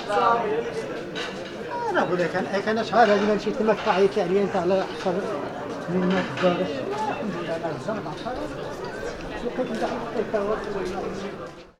انا اقول لك انا شحال هذه ما مشيت تما فعيت عليا انت على حسب من ما تدارش الحمد لله على الزرع عشان لقيت